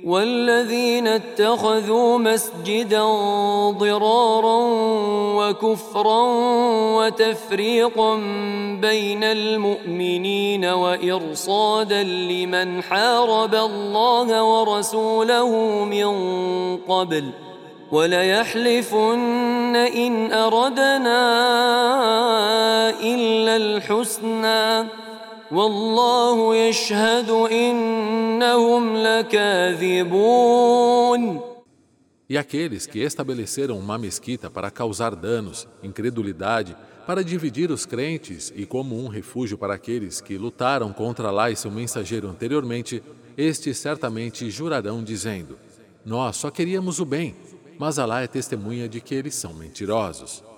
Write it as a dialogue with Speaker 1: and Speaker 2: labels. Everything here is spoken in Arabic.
Speaker 1: والذين اتخذوا مسجدا ضرارا وكفرا وتفريقا بين المؤمنين وإرصادا لمن حارب الله ورسوله من قبل وليحلفن إن أردنا إلا الحسنى والله يشهد إنهم لكاذبون.
Speaker 2: E aqueles que estabeleceram uma mesquita para causar danos, incredulidade, para dividir os crentes e como um refúgio para aqueles que lutaram contra Alá e seu mensageiro anteriormente, estes certamente jurarão dizendo: nós só queríamos o bem, mas Alá é testemunha de que eles são mentirosos.